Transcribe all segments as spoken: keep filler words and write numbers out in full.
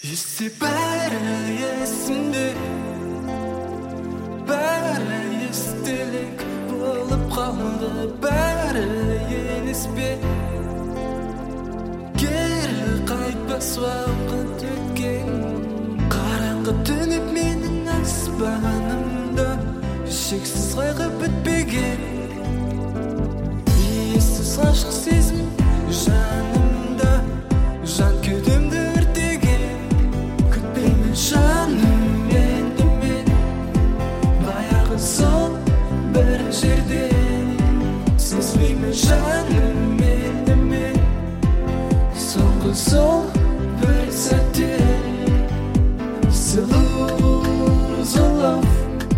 Есі бәрі есімде, бәрі естелік болып қалды, бәрі елес бе. Кері қайтпас уақыт өткен, қараңғы түнеп менің аспанымда, шексіз қайғы бітпеген, иесіз ғашық сезім жанымда, жан кеудемді өртеген. Күтпеймін жаным енді мен, баяғы сол бір жерден. Сезбеймін жаным енді мен, соңғы сол бір сәттен. Lose a love,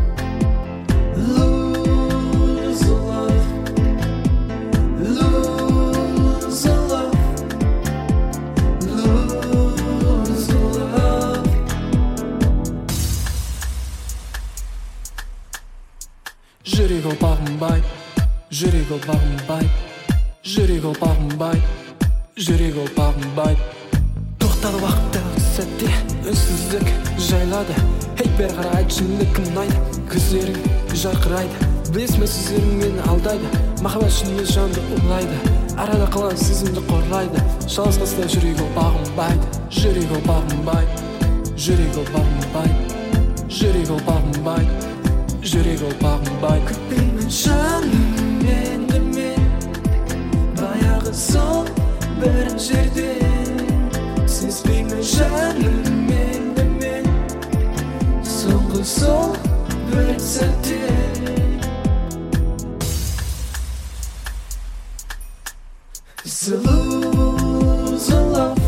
lose a love, lose a love, lose a love. Жүрек ол бағынбай, жүрек ол бағынбай, жүрек ол бағынбай, жүрек ол бағынбай. Тоқтады уақыттағы сәтте, үнсіздік жайлады. Ей, бері қара айтшы, мені кім ұнайды? Көздерің жарқырайды, білесің бе сөздерің мені алдайды. Махаббат шынымен жанды ұрлайды, арада қалған сезімді қорлайды. Жалғыз қалса жүрек ол бағынбайды, жүрек ол бағынбай, жүрек ол бағынбай, жүрек ол бағынбай, жүрек ол бағынбай. Күтпеймін жаным енді мен, баяғы сол бір жерден. Сезбеймін жаным енді мен, соңғы сол бір сәттен. Lose a love,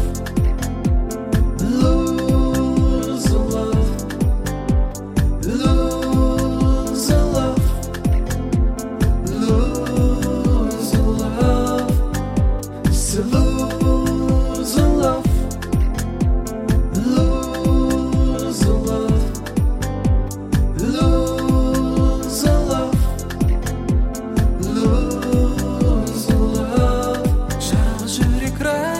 lose a love, lose a love, lose a love. Lose a love, lose a love, lose a love, lose a love. Жаралы жүрек